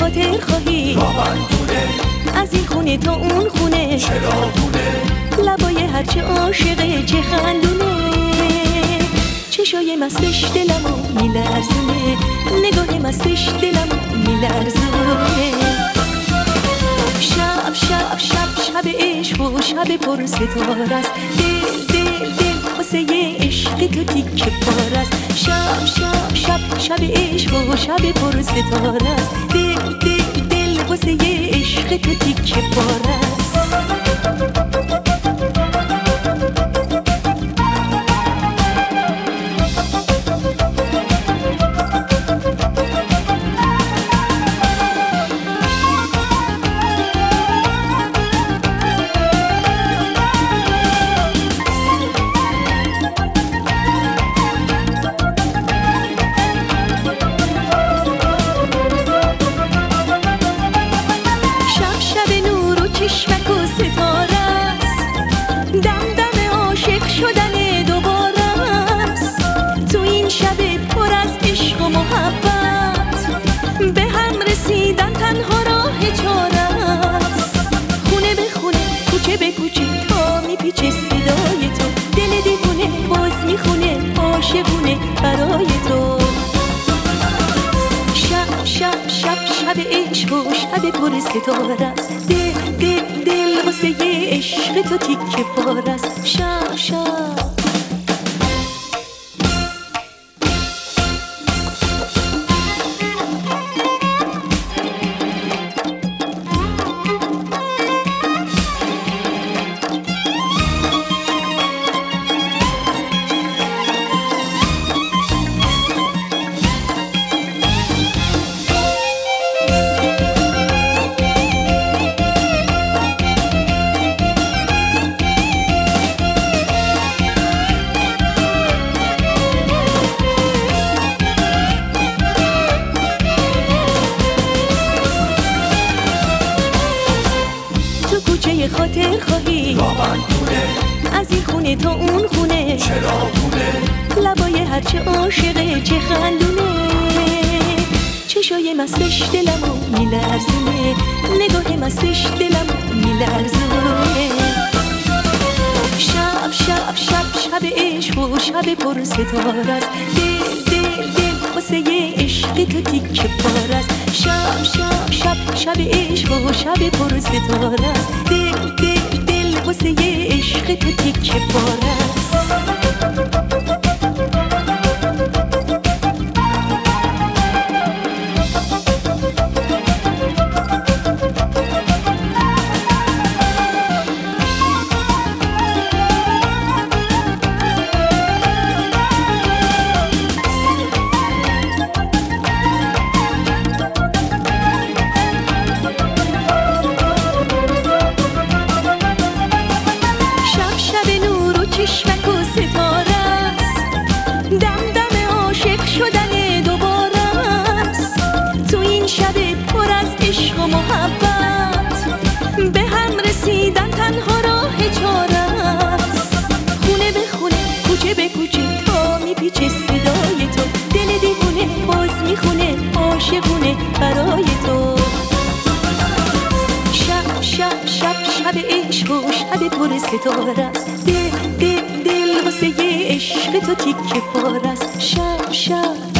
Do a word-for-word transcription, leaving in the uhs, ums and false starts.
خاطر خواهی رابندونه از این خونه تا اون خونه، چراغونه لبای هرچه عاشقه چه خندونه، چشای مستش دلمو میلرزونه، نگاه مستش دلمو میلرزونه. شب شب شب شب عشق و شب پر ستاره است، دل دل دل واسه یه عشق تو تیکه پاره است. شب شب شب شب عشق و شب پر ستاره است، دل دل دل واسه یه عشق تو تیکه پاره است. چشمک و ستاره است، دم دم عاشق شدن دوباره است. تو این شب پر از عشق و محبت، به هم رسیدن تنها راه چاره است. خونه به خونه، کوچه به کوچه، تا میپیچه صدای تو، دل دیوونه باز میخونه عاشقونه برای تو. شب شب شب شب عشق و شب پر ستاره است، دل دل دل واسه یه عشق تو تیکه پاره است. شب شب خاطر خواهی رابندونه از این خونه تا اون خونه، چراغونه لبای هرچه عاشقه چه خندونه، چشای مستش دلمو میلرزونه، نگاه مستش دلمو میلرزونه. شب شب شب شب عشق و شب پر ستاره است، دل دل دل واسه یه عشق تو تیکه پاره است. شب شب شب شب عشق و شب پر ستاره است، دل دل دل واسه یه عشق تو تیکه پاره است. چشمک و ستاره است، دم دم عاشق شدن دوباره است. تو این شب پر از عشق و محبت، به هم رسیدن تنها راه چاره است. خونه به خونه، کوچه به کوچه، تا میپیچه صدای تو، دل دیوونه باز میخونه عاشقونه برای تو. شب شب شب شب عشق و شب پر ستاره است، دل دل دل واسه یه عشق تو تیکه پاره است. شب شب